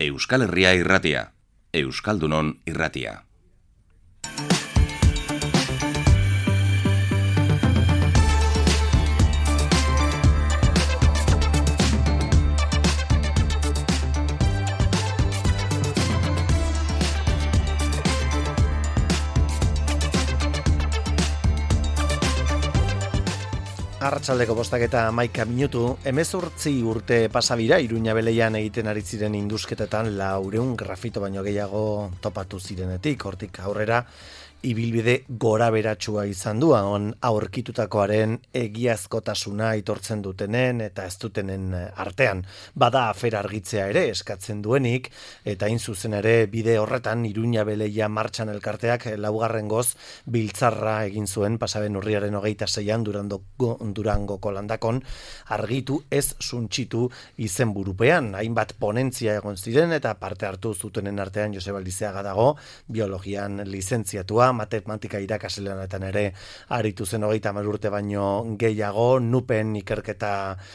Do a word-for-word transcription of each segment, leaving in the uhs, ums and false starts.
Euskal Herria irratia, Euskaldunon irratia. Arratsaldeko bostak eta hamaika minutu, hemezortzi urte pasabira Iruña Beleian egiten ari ziren indusketetan laurehun grafito baino gehiago topatu zirenetik, hortik aurrera ibilbide gora beratsua izan du, on aurkitutakoaren egiazkotasuna aitortzen dutenen eta ez dutenen artean. Bada afera argitzea ere eskatzen duenik, eta hain zuzen ere bide horretan Iruña Beleia martxan elkarteak laugarrengoz biltzarra egin zuen pasaben urriaren hogeita seian Durangoko, Durangoko landakon argitu ez suntxitu izenburupean. Hainbat ponentzia egon ziren eta parte hartu zutenen artean Joseba Lizeaga dago, biologian lizentziatua, matematika irakasleanetan ere aritu zen hogeita hamar urte baino gehiago, nupen ikerketa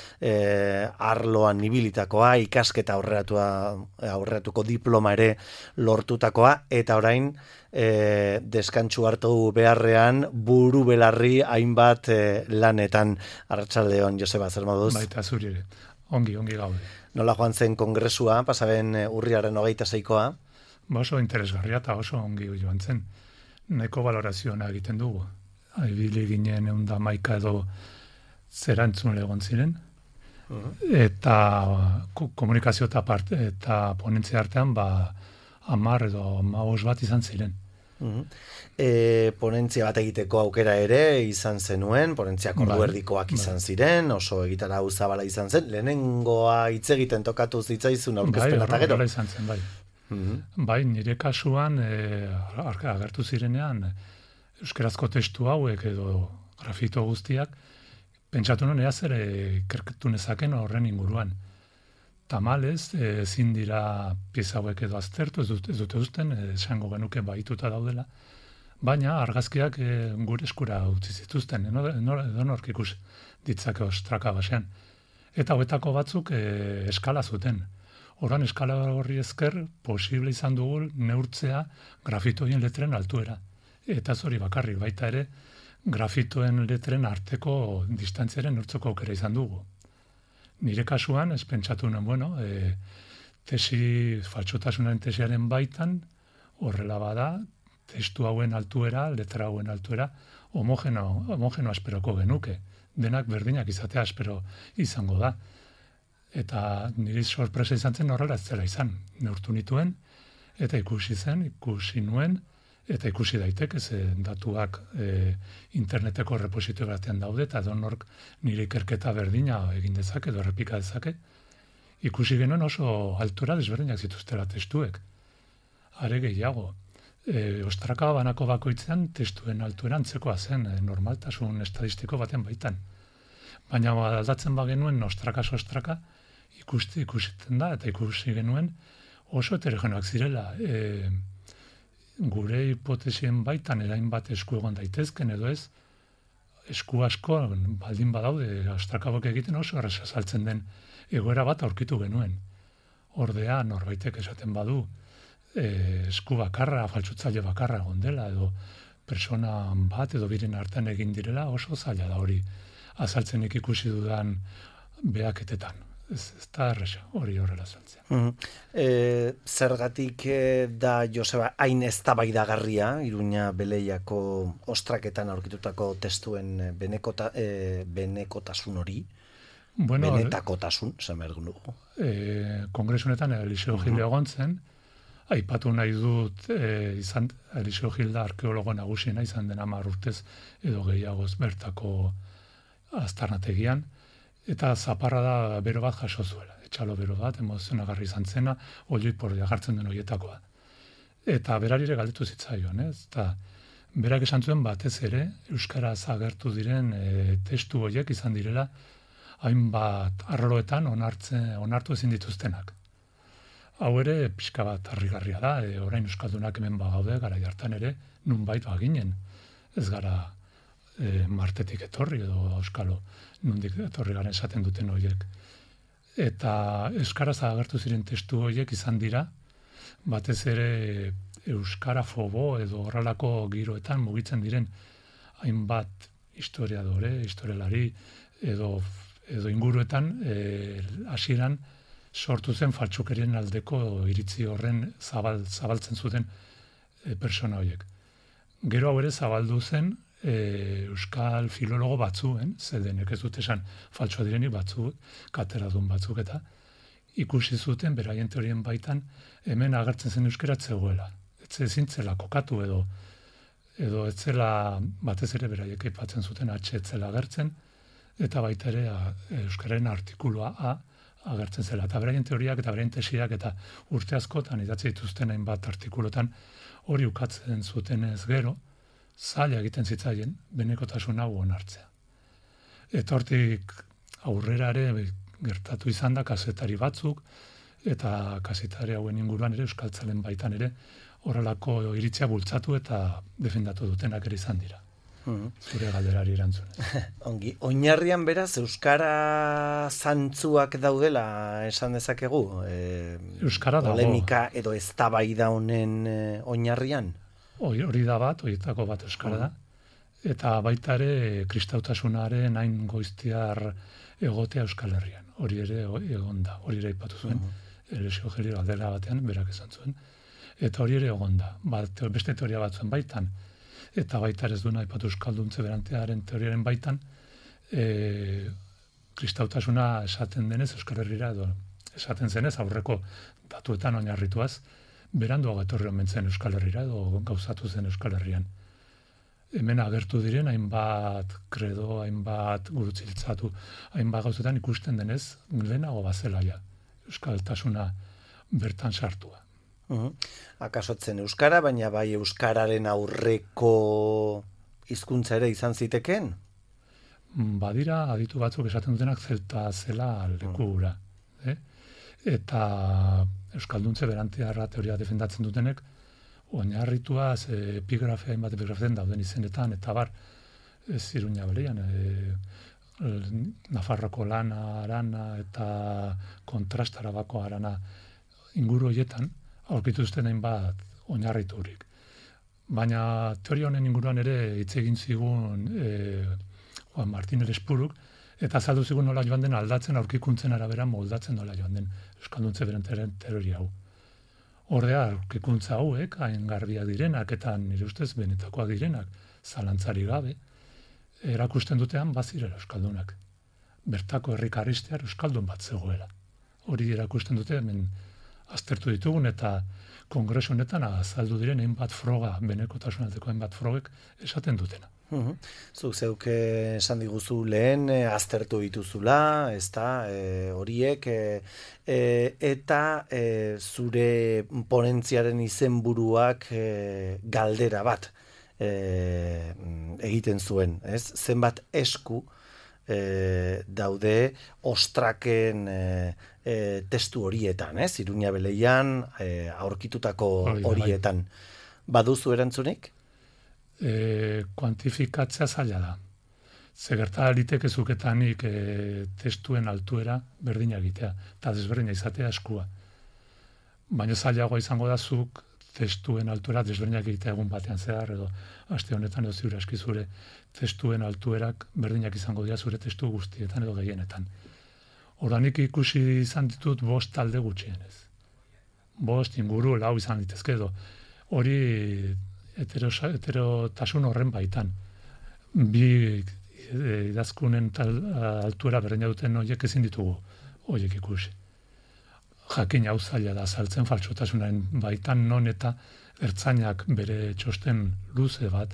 eh, arloan ibilitakoa, ikasketa aurreratua, aurreratuko diploma ere lortutakoa, eta orain eh, deskantsu hartu beharrean buru belarri hainbat eh, lanetan. Arratsaldeon, Joseba, zer moduz? Baita zuri ere, ongi, ongi gaude. Nola joan zen kongresua, pasaben urriaren hogeita seikoa? Ba oso interesgarria eta oso ongi joan zen. Nahiko valorazioa egiten dugu. Ibili ginen ehun eta hamaika edo zerantzun egon ziren. Uh-huh. Eta komunikazio eta parte eta ponentzia artean ba hamar edo hamabost bat izan ziren. Uh-huh. E, ponentzia bat egiteko aukera ere izan zenuen, ponentziak orduerdikoak bai, izan bai. ziren, oso egitara zabala izan zen. Lehenengoa hitz egiten tokatu zitzaizun aurkezpena eta gero. Bai, izan zen, bai. Mm-hmm. Bai, nire kasuan e, agertu zirenean euskarazko testu hauek edo grafito guztiak pentsatu nuen ea zer ikerketu nezaken horren inguruan. Tamalez, ezin e, dira pieza hauek edo aztertu, ez dute, ez dute uzten, esango genuke baituta daudela, baina argazkiak e, gure eskura utzi zituzten, edo nork ikus ditzake ostraka basean. Eta hauetako batzuk e, eskala zuten. Horan eskala horri esker posible izan dugu neurtzea grafitoien letren altuera. Eta hori bakarrik baita ere grafitoen letren arteko distantziaren neurtzeko aukera izan dugu. Nire kasuan ez pentsatu nuen, bueno, e, tesi faltsotasunaren tesiaren baitan horrela bada testu hauen altuera, letra hauen altuera homogeno, homogeno asperoko genuke. Denak berdinak izatea aspero izango da. Eta niri sorpresa izan zen horrela ez zela izan. Neurtu nituen, eta ikusi zen, ikusi nuen, eta ikusi daiteke ze datuak e, interneteko repositorio batean daude, eta donork nire ikerketa berdina egin dezake, edo errepika dezake. Ikusi genuen oso altura desberdinak zituztela testuek. Are gehiago, e, ostraka banako bakoitzean testuen altuera antzekoa zen, e, normaltasun estadistiko baten baitan. Baina aldatzen bagenuen ostraka ostraka, ikusti ikusiten da, eta ikusi genuen oso heterogenoak zirela. E, gure hipotesien baitan erain bat esku egon daitezken edo ez, esku asko baldin badaude, ostrakabok egiten oso erresa saltzen den egoera bat aurkitu genuen. Ordea norbaitek esaten badu, e, esku bakarra, faltsutzaile bakarra egon dela, edo persona bat edo biren artean egin direla, oso zaila da hori azaltzenik ikusi dudan behaketetan. Ez, ez da erresa, hori horrela saltzea. Mm-hmm. E, zergatik da, Joseba, hain eztabaidagarria Iruña Beleiako ostraketan aurkitutako testuen benekota, e, benekotasun hori? Bueno, benetakotasun, zen behar dugu. E, Kongresunetan Eliseo Gil egon zen, aipatu nahi dut e, izan, Eliseo Gil da arkeologo nagusiena izan den hamar urtez edo gehiagoz bertako aztarnategian, eta zaparra da bero bat jaso zuela. Etxalo bero bat, emozionagarri izan zena, olioi porria jartzen den horietakoa. Eta berarire galdetu zitzaion, ez? Eta berak esan zuen batez ere, euskaraz agertu diren e, testu horiek izan direla, hainbat arloetan onartzen, onartu ezin dituztenak. Hau ere, pixka bat harrigarria da, e, orain euskaldunak hemen bagaude, gara jartan ere, nunbait baginen. Ez gara e, martetik etorri edo euskalo, nundik etorri garen esaten duten horiek. eta euskaraz agertu ziren testu horiek izan dira, batez ere euskara fobo edo horrelako giroetan mugitzen diren hainbat historiadore, historialari edo, edo inguruetan eh, hasieran sortu zen faltsukerien aldeko iritzi horren zabal, zabaltzen zuten e, persona horiek. Gero hau ere zabaldu zen e, euskal filologo batzuen, zedenek ez dut esan faltsua direnik batzuk, kateradun batzuk eta ikusi zuten beraien teorien baitan hemen agertzen zen euskara zegoela. Ez ezin zela kokatu edo edo ez zela batez ere beraiek aipatzen zuten H ez zela agertzen eta baita ere a, euskararen artikulua A agertzen zela. Eta beraien teoriak eta beraien tesiak eta urte askotan idatzi dituzten hainbat artikulotan hori ukatzen zuten ez gero, zaila egiten zitzaien benekotasun hau onartzea. Eta hortik aurrera ere gertatu izan da kazetari batzuk, eta kazetari hauen inguruan ere euskaltzalen baitan ere horrelako iritzia bultzatu eta defendatu dutenak ere izan dira. Mm. Zure galderari erantzun. Ongi, oinarrian beraz euskara zantzuak daudela esan dezakegu? E, euskara dago. Polemika edo eztabaida honen e, oinarrian? Hori, hori da bat, horietako bat euskara da. Eta baita ere kristautasunaren hain goiztiar egotea Euskal Herrian. Hori ere egon da, hori ere aipatu zuen. Uh-huh. Eresio Geri galdera batean berak esan zuen. Eta hori ere egon da. Bat, beste teoria batzuen baitan. Eta baita ez duna aipatu euskalduntze berantearen teoriaren baitan, e, kristautasuna esaten denez Euskal Herrira edo esaten zenez aurreko datuetan oinarrituaz, beranduago etorri omen zen Euskal Herrira edo gauzatu zen Euskal Herrian. Hemen agertu diren hainbat kredo, hainbat gurutziltzatu, hainbat gauzetan ikusten denez, lehenago bazelaia euskaltasuna bertan sartua. Uh-huh. Akasotzen euskara, baina bai euskararen aurreko hizkuntza ere izan ziteken? Badira, aditu batzuk esaten dutenak zelta zela lekura. Uh-huh. eh? Eta euskalduntze berantiarra teoria defendatzen dutenek, oinarrituaz epigrafea, hainbat epigrafean dauden izenetan, eta bar, ez Iruña Beleian, e, Nafarroko lana, arana, eta kontrastarabako arana inguru horietan, aurkituzten hainbat oinarriturik. Baina teoria honen inguruan ere hitz egin zigun e, Juan Martín Elespuruk, eta azaldu zigun nola joan den aldatzen, aurkikuntzen arabera moldatzen nola joan den euskalduntze berantaren teoria hau. Ordea, aurkikuntza hauek, hain garbiak direnak, eta nire ustez benetakoak direnak, zalantzari gabe, erakusten dutean bazirela euskaldunak. Bertako herrikarristear euskaldun bat zegoela. Hori erakusten dute, hemen aztertu ditugun, eta kongresu honetan azaldu diren hainbat froga, benekotasunateko hainbat frogek esaten dutena. Uhum. Zuk zeuk esan diguzu lehen, e, aztertu dituzula, ez da, e, horiek, e, e, eta e, zure ponentziaren izenburuak e, galdera bat e, egiten zuen, ez? Zenbat esku e, daude ostraken e, e, testu horietan, ez? Iruña Beleian e, aurkitutako horietan. Baduzu erantzunik? E, kuantifikatzea zaila da. Ze gerta liteke zuketanik e, testuen altuera berdina egitea, eta desberdina izatea eskua. Baina zailagoa izango da zuk testuen altuera desberdinak egitea egun batean zehar, edo aste honetan edo ziur aski zure testuen altuerak berdinak izango dira zure testu guztietan edo gehienetan. Oranik ikusi izan ditut bost talde gutxienez. Bost inguru lau izan ditezke edo. Hori heterotasun horren baitan. Bi idazkunen tal, altuera berdina duten horiek ezin ditugu horiek ikusi. Jakin hau zaila da azaltzen faltsutasunaren baitan non eta ertzainak bere txosten luze bat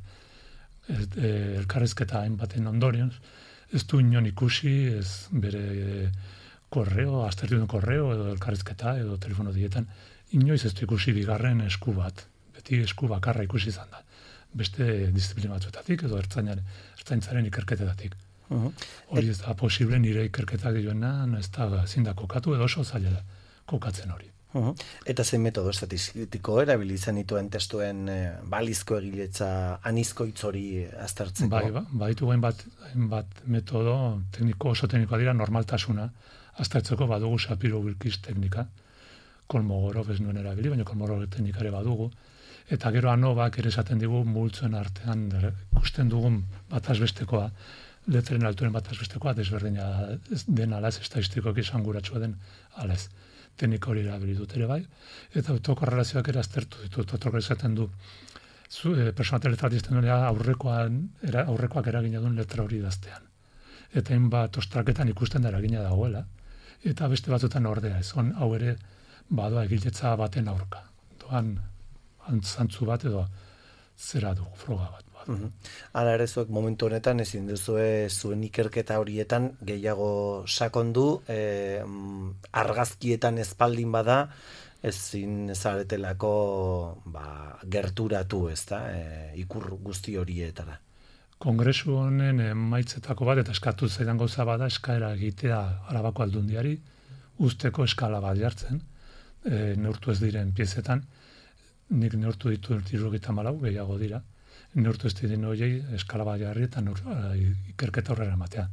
elkarrezketa hainbaten ondorioz, ez du inon ikusi, ez bere korreo, aztertuen korreo edo elkarrezketa edo telefono dietan, inoiz ez du ikusi bigarren esku bat. Beti esku bakarra ikusi izan da. Beste disiplina batzuetatik edo ertzainaren, ertzaintzaren ikerketetatik. Uh-huh. Hori ez da posible nire ikerketak dioena, ez da ezin da kokatu edo oso zaila da kokatzen hori. Uh-huh. Eta zein metodo estatistiko erabilitzen dituen testuen e, balizko egiletza anizko hitz hori aztertzeko? Bai, ba, baitu hainbat hainbat metodo tekniko oso teknikoa dira normaltasuna aztertzeko badugu Shapiro-Wilkes teknika, Kolmogorov ez nuen erabili, baina Kolmogorov teknikare badugu, eta gero Anobak ere esaten digu multzoen artean ikusten dugun batazbestekoa, letren alturen batazbestekoa, desberdina den alaz, estatistikoki esanguratsua den alaz. Teknika hori erabili dut ere bai, eta autokorrelazioak ere aztertu ditut, autokorrelazioak esaten du, zu, e, personate letra dizten duena aurrekoan, era, aurrekoak eragina duen letra hori idaztean. Eta hainbat ostraketan ikusten da eragina dagoela, eta beste batzutan ordea ez, on hau ere badoa egiletza baten aurka. Doan antzantzu bat edo zera du, froga bat. Uhum. Hala ere zuek momentu honetan ezin duzue zuen ikerketa horietan gehiago sakondu, e, argazkietan espaldin bada, ezin zaretelako ba, gerturatu, ez da, e, ikur guzti horietara. Kongresu honen emaitzetako bat, eta eskatu zaidan gauza bada, eskaera egitea Arabako Aldundiari, usteko eskala bat jartzen, e, neurtu ez diren piezetan, nik neurtu ditu hirurogeita hamalau, gehiago dira, neurtu ez diren horiei eskala bat jarri eta neur, ikerketa horrela ematea.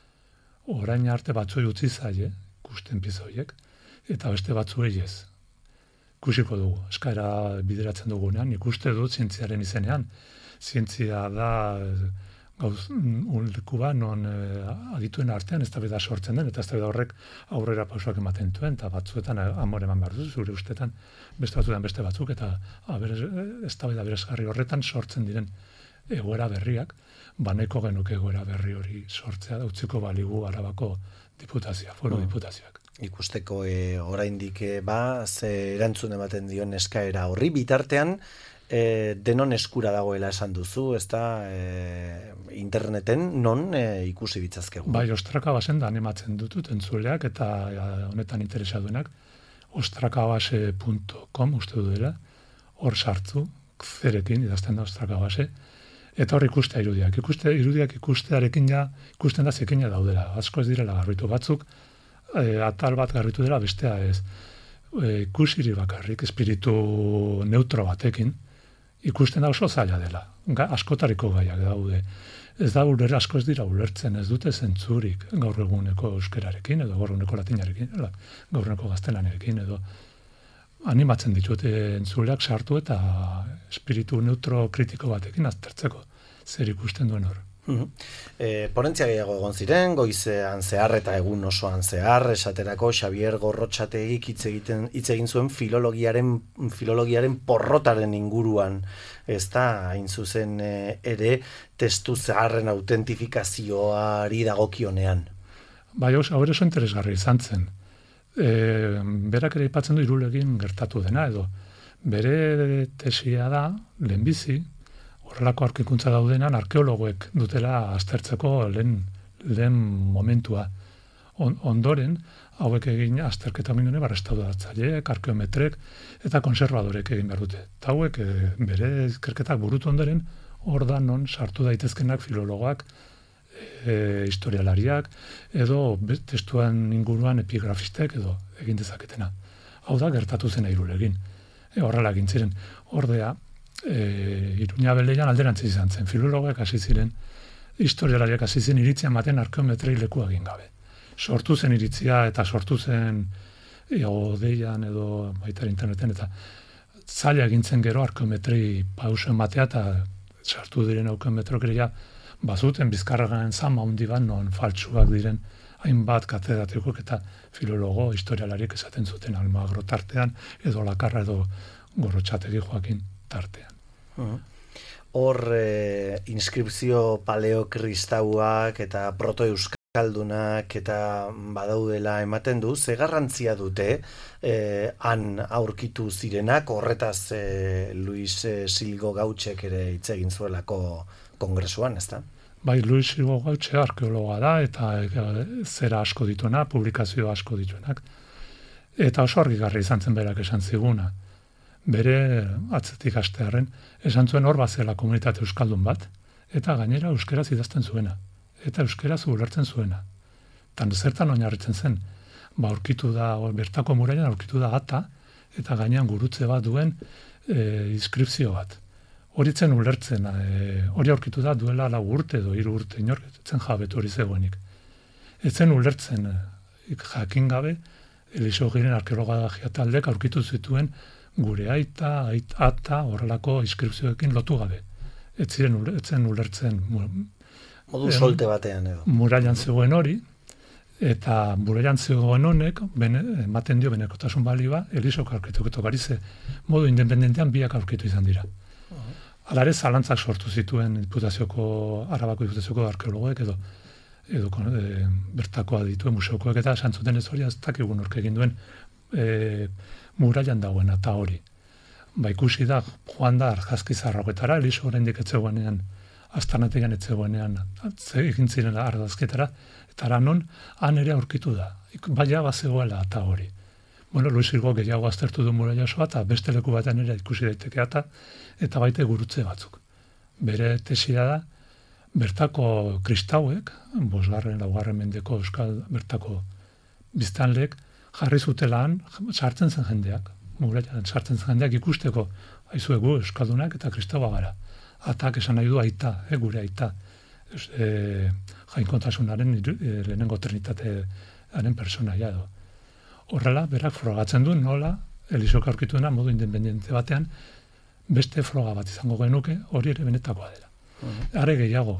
Orain arte batzuei utzi zaie, ikusten pieza horiek, eta beste batzuei ez. Ikusiko dugu, eskaera bideratzen dugunean, ikuste dut zientziaren izenean. Zientzia da gauz leku ba, non eh, adituen artean ez da beda sortzen den, eta ez da beda horrek aurrera pausoak ematen duen, eta batzuetan amore eman behar duzu, zure ustetan beste batzuetan beste batzuk, eta ez da beda beresgarri horretan sortzen diren egoera berriak, baneko genuke egoera berri hori sortzea, utziko baligu Arabako diputazioa, foro mm. diputazioak. Ikusteko e, oraindik e, ba, ze erantzun ematen dion eskaera horri bitartean, E, denon eskura dagoela esan duzu, ez da e, interneten non e, ikusi bitzazkegu. Bai, Ostrakabase da animatzen dutut entzuleak eta ja, honetan interesa duenak ostrakabase punto com uste du dela, hor sartzu, zerekin idazten da Ostrakabase, eta hor ikustea irudiak. Ikuste, irudiak ikustearekin ja, ikusten da zekina daudela. Asko ez direla garbitu batzuk, e, atal bat garbitu dela, bestea ez. E, ikusiri bakarrik, espiritu neutro batekin, ikusten da oso zaila dela. Ga, askotariko gaiak daude. Ez da uler asko ez dira ulertzen, ez dute zentzurik gaur eguneko euskerarekin, edo gaur eguneko latinarekin, edo gaur eguneko gaztelaniarekin, edo animatzen ditute entzuleak sartu eta espiritu neutro kritiko batekin aztertzeko zer ikusten duen hor. Uhum. E, ponentzia gehiago egon ziren, goizean zehar eta egun osoan zehar, esaterako Xabier Gorrotxategik hitz egiten hitz egin zuen filologiaren filologiaren porrotaren inguruan, ez da, hain zuzen e, ere testu zaharren autentifikazioari dagokionean. Bai, hau ere oso interesgarri izan zen. E, berak ere aipatzen du Irulegin gertatu dena, edo bere tesia da, lehenbizi, horrelako aurkikuntza daudenan arkeologoek dutela aztertzeko lehen, lehen momentua. On, ondoren, hauek egin azterketa mindune barrestaudatzaileek, arkeometrek eta konservadorek egin behar dute. Eta hauek e, bere ikerketak burutu ondoren, hor da non sartu daitezkenak filologoak, e, historialariak, edo testuan inguruan epigrafistek edo egin dezaketena. Hau da gertatu zen Irulegin. E, horrela egin ziren. Ordea, E, Iruña Beleian alderantzi izan zen. Filologoek hasi ziren, historialariak hasi zen iritzia ematen arkeometrei leku egin gabe. Sortu zen iritzia eta sortu zen e, odeian edo baita interneten eta zaila egintzen gero arkeometrei pauso ematea eta sartu diren arkeometrok ere ja bazuten bizkarragan zama handi bat non faltsuak diren hainbat katedratikok eta filologo historialariek esaten zuten Almagro tartean edo Lakarra edo Gorrotxategi Joakin tartean. Hor e, inskripzio paleokristauak eta protoeuskaldunak eta badaudela ematen du, ze garrantzia dute e, han aurkitu zirenak, horretaz e, Luis e, Silgo Gautxek ere hitz egin zuelako kongresuan, ezta? Bai, Luis Silgo Gautxe arkeologa da eta e, zera asko dituena, publikazio asko dituenak. Eta oso argigarri izan zen berak esan ziguna. Bere atzetik hastearren, esan zuen hor bazela komunitate euskaldun bat, eta gainera euskeraz idazten zuena, eta euskeraz ulertzen zuena. Tan zertan oinarritzen zen, ba aurkitu da, bertako muraian aurkitu da ata, eta gainean gurutze bat duen e, inskripzio bat. Horitzen ulertzen, e, hori aurkitu da duela lau urte edo hiru urte inork, etzen jabetu hori zegoenik. Etzen ulertzen jakin gabe, Elizogiren arkeologia taldek aurkitu zituen gure aita, aita, horrelako inskripzioekin lotu gabe. Ez ziren etzen ulertzen. Modu solte batean edo. Murallan zegoen hori, eta murallan zegoen honek, bene, ematen dio benekotasun balioa, Elizok aurkituko garize, modu independentean biak aurkitu izan dira. Hala ere, zalantzak sortu zituen diputazioko, Arabako diputazioko arkeologoek edo edo e, bertakoa dituen museokoek eta santzuten ez hori ez dakigun orke egin duen e, murallan dagoen eta hori. Ba ikusi da, joan da argazki zarrogetara, Elizo oraindik ez zegoenean, aztarnategian ez zegoenean, egin ziren argazketara, eta ara non, han ere aurkitu da. Baina bazegoela eta hori. Bueno, Luis Irgo gehiago aztertu du muralla osoa, eta beste leku batean ere ikusi daiteke eta, eta baite gurutze batzuk. Bere tesia da, bertako kristauek, bosgarren, laugarren mendeko euskal bertako biztanlek, jarri zutelaan, sartzen zen jendeak, murallan sartzen zen jendeak ikusteko, haizuegu euskaldunak eta kristaua gara. Atak esan nahi du aita, eh, gure aita, e, jainkontasunaren e, lehenengo trinitatearen personaia edo. Horrela, berak frogatzen du nola, Elizok aurkituena modu independente batean, beste froga bat izango genuke, hori ere benetakoa dela. Uh-huh. Are gehiago,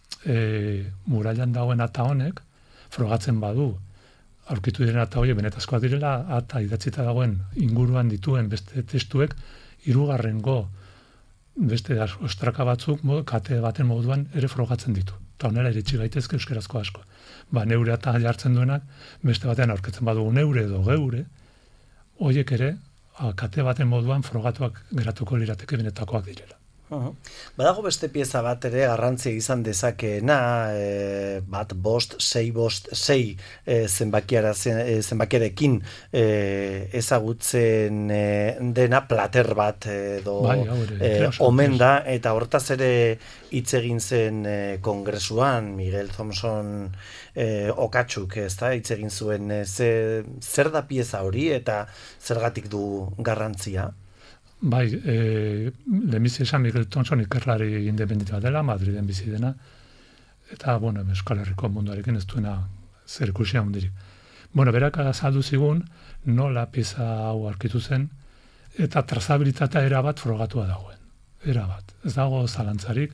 e, murallan dagoen ata honek, frogatzen badu, aurkitu diren ata horiek benetazkoa direla, ata idatzita dagoen inguruan dituen beste testuek, hirugarrengo beste ostraka batzuk, kate baten moduan ere frogatzen ditu. Eta honela iritsi gaitezke euskerazko asko. Ba, neure eta jartzen duenak, beste batean aurkitzen badugu neure edo geure, horiek ere, kate baten moduan frogatuak geratuko lirateke benetakoak direla. Uh-huh. Badago beste pieza bat ere garrantzia izan dezakeena, e, bat bost, sei bost, sei e, zenbakiara, e, zenbakiarekin e, ezagutzen e, dena plater bat edo bai, haure, e, omen da, eta hortaz ere hitz egin zen e, kongresuan, Miguel Thompson e, okatsuk, ez da, hitz egin zuen, e, ze, zer da pieza hori eta zergatik du garrantzia? Bai, e, lehenbizi esan Miguel Thompson ikerlari independentea dela, Madriden bizi dena, eta, bueno, Euskal Herriko munduarekin ez duena zer ikusia hundirik. Bueno, berak azaldu zigun, nola pieza hau aurkitu zen, eta trazabilitatea erabat frogatua dagoen. Erabat. Ez dago zalantzarik,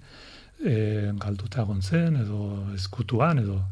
e, galduta egon zen, edo ezkutuan, edo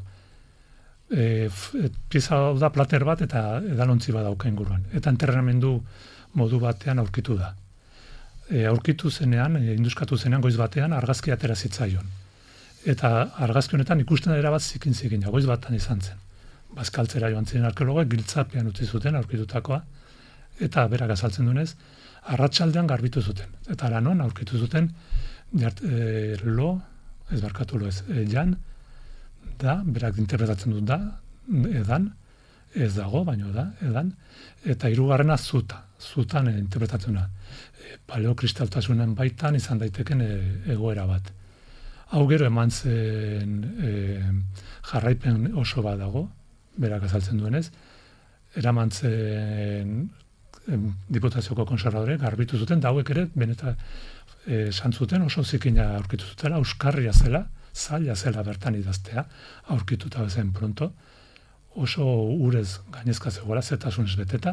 e, pieza hau da plater bat, eta edalontzi bat dauka inguruan. Eta enterramendu modu batean aurkitu da. E, aurkitu zenean, e, induskatu zenean goiz batean argazki atera zitzaion. Eta argazki honetan ikusten da erabat zikin-zikin, goiz batan izan zen. Bazkaltzera joan ziren arkeologoek giltzapean utzi zuten aurkitutakoa, eta berak azaltzen duenez, arratsaldean garbitu zuten. Eta aranon aurkitu zuten, jart, e, lo, ez barkatu lo ez, e, jan, da, berak interpretatzen dut da, edan, ez dago, baino da, edan, eta hirugarrena zuta, zutan e, interpretatzena. E, paleokristaltasunen baitan izan daiteken e, egoera bat. Hau gero eman zen e, jarraipen oso bat dago, berak azaltzen duenez, eraman zen e, diputazioko konservadore, garbitu zuten, da hauek ere, beneta esan zuten, oso zikina aurkitu zutela, euskarria zela, zaila zela bertan idaztea, aurkituta bezen pronto, oso urez gainezka zegoela, zetasunez beteta,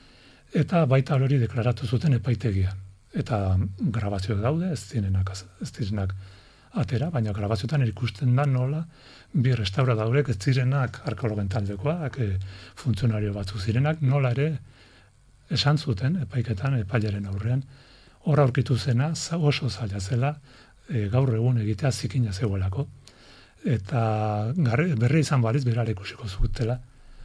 eta baita hori deklaratu zuten epaitegian. Eta grabazioak daude, ez zirenak, ez zirenak atera, baina grabazioetan ikusten da nola bi restauradoreek ez zirenak arkeologen taldekoak, e, funtzionario batzu zirenak, nola ere esan zuten epaiketan, epailaren aurrean, hor aurkitu zena oso zaila zela, e, gaur egun egitea zikina zegoelako. Eta garri, berri izan bariz berare ikusiko zutela,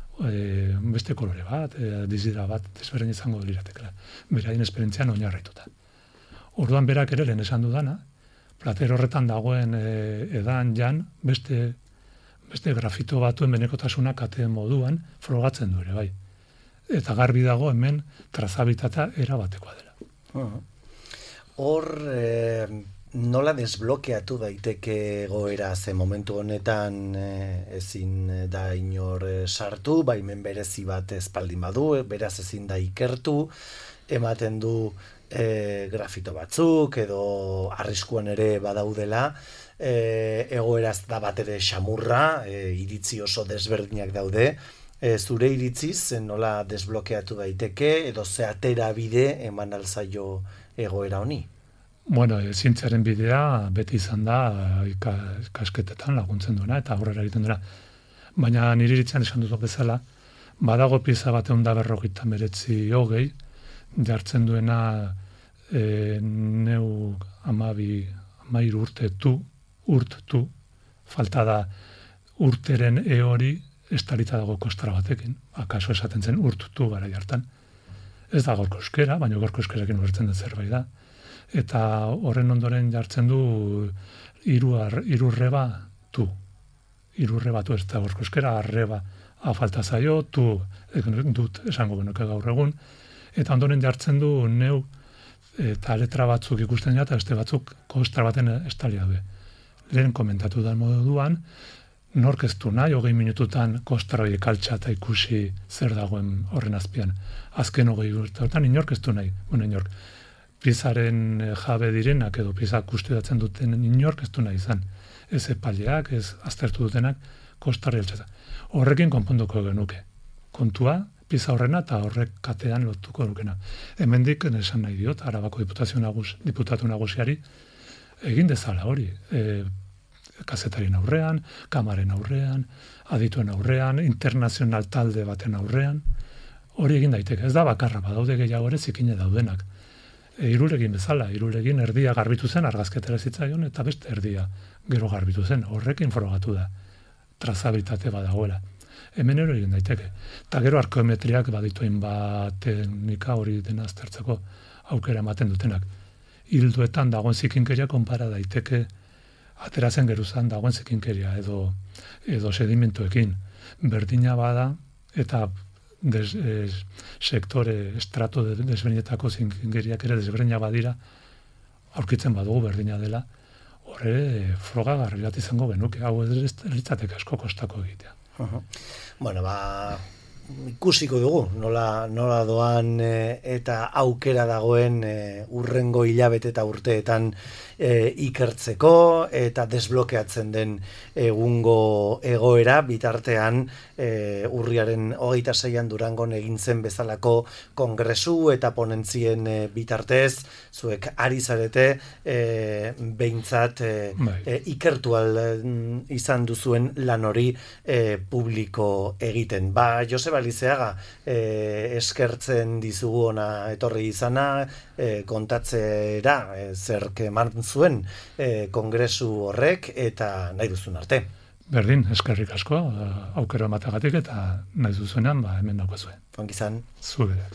e, beste kolore bat, e, dizira bat, desberdin izango liratekela. Beraien esperientzian oinarrituta. Orduan berak ere lehen esan dudana, plater horretan dagoen e, edan jan, beste, beste grafito batuen benekotasuna kate moduan frogatzen du ere, bai. Eta garbi dago hemen trazabilitatea erabatekoa dela. Uh-huh. Hor, e, nola desblokeatu daiteke egoera, ze momentu honetan e, ezin da inor e, sartu, baimen berezi bat espaldin badu, beraz ezin da ikertu, ematen du e, grafito batzuk, edo arriskuan ere badaudela, e, egoeraz da bat ere xamurra, e, iritzi oso desberdinak daude, E, zure iritziz, nola desblokeatu daiteke, edo ze atera bide eman alzaio egoera honi? Bueno, e, zientziaren bidea beti izan da ikasketetan laguntzen duena eta aurrera egiten duena. Baina nire iritzen esan dut bezala, badago pieza bat egun da berrogeita meretzi hogei, jartzen duena e, neu amabi, amairu urte tu, urt tu, falta da urteren e hori estalita dago kostara batekin. Akaso esaten zen urt tu gara jartan. Ez da gorko euskera, baina gorko euskerakin ulertzen dut zerbait da. Eta horren ondoren jartzen du irurreba tu. Irurreba tu ez da gorko euskera, arreba a falta zaio, tu dut esango genuke gaur egun. Eta ondoren jartzen du neu eta letra batzuk ikusten dira, eta beste batzuk kostra baten estalia du. Lehen komentatu da moduan, nork ez du nahi, hogei minututan kostra horiek altxa eta ikusi zer dagoen horren azpian. Azken hogei urteotan, inork ez du nahi, bueno, inork. Pizaren jabe direnak edo pizak kustudatzen duten inork ez du nahi izan. Ez epaileak, ez aztertu dutenak, kostra altxa. Horrekin konponduko genuke. Kontua, piza horrena eta horrek katean lotuko dukena. Hemendik esan nahi diot, Arabako diputazio nagus, diputatu nagusiari, egin dezala hori. E, kazetarien aurrean, kamaren aurrean, adituen aurrean, internazional talde baten aurrean, hori egin daiteke. Ez da bakarra, badaude gehiago ere zikine daudenak. E, irulegin bezala, irulegin erdia garbitu zen, argazketera zitzaion, eta beste erdia gero garbitu zen. Horrekin frogatu da. Trazabilitate badagoela. Hemen ero egin daiteke. Eta gero arkeometriak badituen bat teknika hori dena aztertzeko aukera ematen dutenak. Hilduetan dagoen zikinkeria konpara daiteke ateratzen geruzan dagoen zikinkeria edo, edo sedimentuekin. Berdina bada eta des, es, sektore estrato desberdinetako zikinkeriak ere desberdina badira aurkitzen badugu berdina dela, horre frogagarri bat izango genuke, hau ez litzateke asko kostako egitea. Uh-huh. Bueno, ba, ikusiko dugu, nola, nola doan e, eta aukera dagoen e, urrengo hilabete eta urteetan e, ikertzeko eta desblokeatzen den egungo egoera, bitartean e, urriaren hogeita seian Durangon egin zen bezalako kongresu eta ponentzien e, bitartez, zuek ari zarete e, behintzat e, e, ikertu al izan duzuen lan hori e, publiko egiten. Ba, Joseba Lizeaga, e, eskertzen dizugu ona etorri izana, e, kontatzera e, zerk eman zuen e, kongresu horrek eta nahi duzun arte. Berdin, eskerrik asko, aukera ematagatik eta nahi duzuenean, ba, hemen daukazue. Ongi izan. Zu bere.